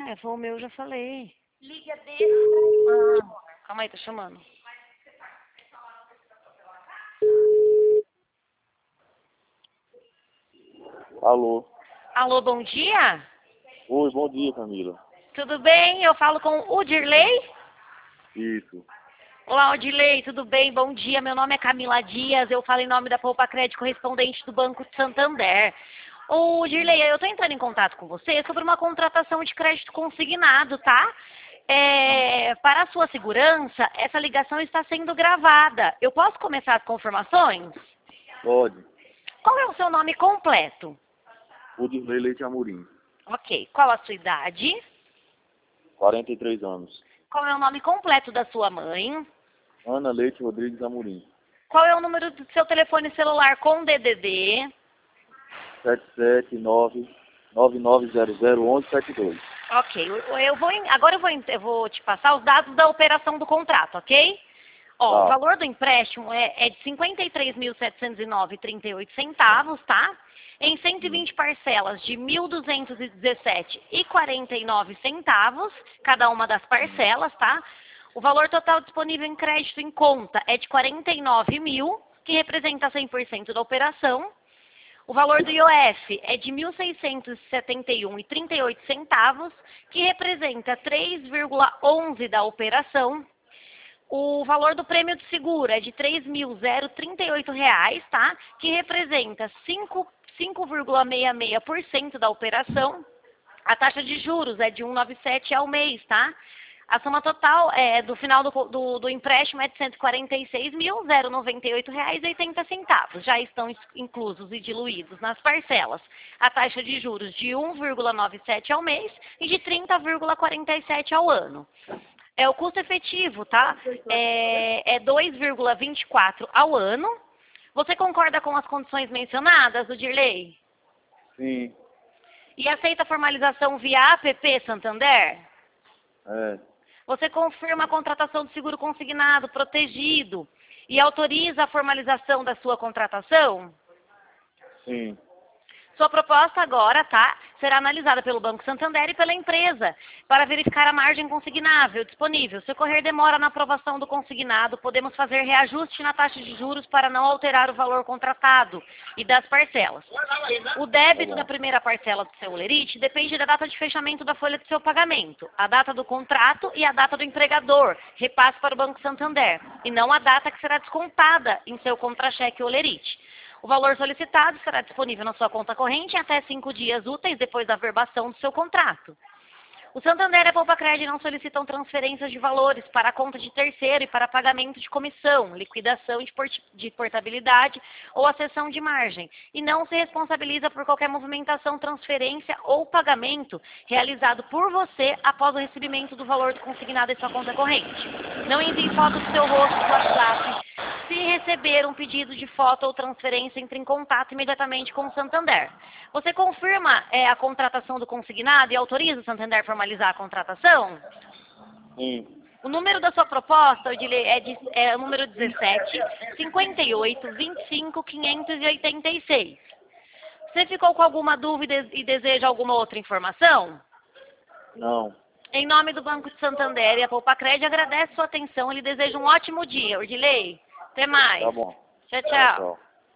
foi o meu, eu já falei. Liga desse. Calma aí, tô chamando. Alô. Alô, bom dia? Oi, bom dia, Camila. Tudo bem? Eu falo com o Dirley? Isso. Olá, Dirley, tudo bem? Bom dia, meu nome é Camila Dias, eu falo em nome da Poupa Crédito correspondente do Banco de Santander. Ô, Dirley, eu tô entrando em contato com você sobre uma contratação de crédito consignado, tá? Para a sua segurança, essa ligação está sendo gravada. Eu posso começar as confirmações? Pode. Qual é o seu nome completo? Udirley Leite Amorim. Ok. Qual a sua idade? 43 anos. Qual é o nome completo da sua mãe? Ana Leite Rodrigues Amorim. Qual é o número do seu telefone celular com DDD? 779-9900-1172. Ok. Agora eu vou te passar os dados da operação do contrato, ok? Ó, Tá. o valor do empréstimo é de R$ 53.709,38, tá? Em 120 parcelas de R$ 1.217,49, cada uma das parcelas, tá? O valor total disponível em crédito em conta é de R$ 49 mil, que representa 100% da operação. O valor do IOF é de R$ 1.671,38, que representa 3,11% da operação. O valor do prêmio de seguro é de R$ 3.038, tá? Que representa 5,66% da operação. A taxa de juros é de 1,97 ao mês, tá? A soma total do final do empréstimo é de R$ 146.098,80. Já estão inclusos e diluídos nas parcelas a taxa de juros de 1,97 ao mês e de 30,47 ao ano. O custo efetivo, tá? É 2,24 ao ano. Você concorda com as condições mencionadas, Dirley? Sim. E aceita a formalização via APP Santander? É. Você confirma a contratação do seguro consignado, protegido, e autoriza a formalização da sua contratação? Sim. Sua proposta agora, tá, será analisada pelo Banco Santander e pela empresa para verificar a margem consignável disponível. Se ocorrer demora na aprovação do consignado, podemos fazer reajuste na taxa de juros para não alterar o valor contratado e das parcelas. O débito da primeira parcela do seu Olerite depende da data de fechamento da folha do seu pagamento, a data do contrato e a data do empregador, repasse para o Banco Santander, e não a data que será descontada em seu contra-cheque Olerite. O valor solicitado será disponível na sua conta corrente em até 5 dias úteis depois da averbação do seu contrato. O Santander e a Poupa Crédito não solicitam transferências de valores para a conta de terceiro e para pagamento de comissão, liquidação de portabilidade ou acessão de margem, e não se responsabiliza por qualquer movimentação, transferência ou pagamento realizado por você após o recebimento do valor consignado em sua conta corrente. Não envie foto do seu rosto no WhatsApp. Se receber um pedido de foto ou transferência, entre em contato imediatamente com o Santander. Você confirma a contratação do consignado e autoriza o Santander a formalizar a contratação? Sim. O número da sua proposta é o número 17 58 25 586. Você ficou com alguma dúvida e deseja alguma outra informação? Não. Em nome do Banco de Santander e a Poupa Crédito, agradece sua atenção e lhe desejo um ótimo dia, Ordilei. Até mais. Tá bom. Tchau, Tchau, tchau. tchau.